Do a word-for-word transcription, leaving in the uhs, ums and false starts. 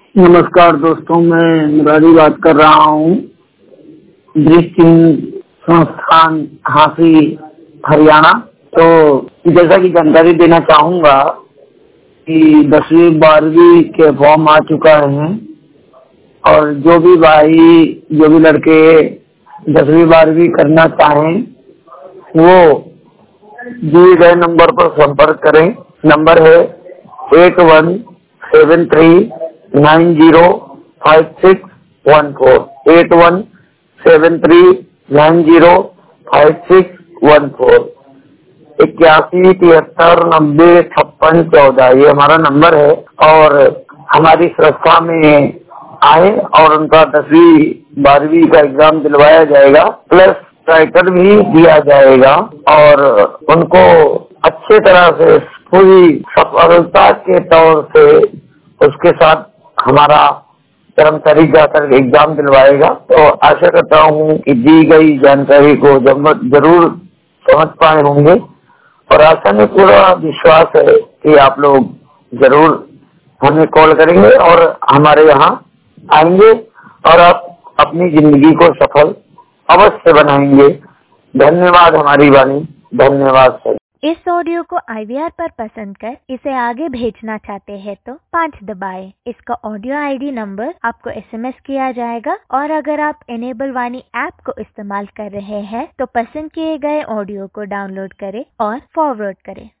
नमस्कार दोस्तों, मैं मुरारी बात कर रहा हूँ। दृष्टि संस्थान हांसी हरियाणा। तो जैसा कि जानकारी देना चाहूँगा कि दसवीं बारहवीं के फॉर्म आ चुका है और जो भी भाई जो भी लड़के दसवीं बारहवीं करना चाहें वो दिए गए नंबर पर संपर्क करें। नंबर है eight one seven three nine zero five six one four eight one seven three nine zero five six one four इक्यासी तिहत्तर नब्बे छप्पन चौदह ये हमारा नंबर है। और हमारी संस्था में आए और उनका दसवीं बारहवीं का एग्जाम दिलवाया जाएगा, प्लस ट्राइकल भी दिया जाएगा और उनको अच्छे तरह से पूरी सफलता के तौर से उसके साथ हमारा कर्मचारी जाकर एग्जाम दिलवाएगा। तो आशा करता हूँ कि दी गई जानकारी को जरूर समझ पाए होंगे और आशा में पूरा विश्वास है कि आप लोग जरूर हमें कॉल करेंगे और हमारे यहाँ आएंगे और आप अपनी जिंदगी को सफल अवश्य बनाएंगे। धन्यवाद हमारी वाणी, धन्यवाद सर। इस ऑडियो को आई वी आर पर पसंद कर इसे आगे भेजना चाहते हैं तो पाँच दबाएं। इसका ऑडियो आई डी नंबर आपको एस एम एस किया जाएगा और अगर आप इनेबल वाणी ऐप को इस्तेमाल कर रहे हैं तो पसंद किए गए ऑडियो को डाउनलोड करें और फॉरवर्ड करें।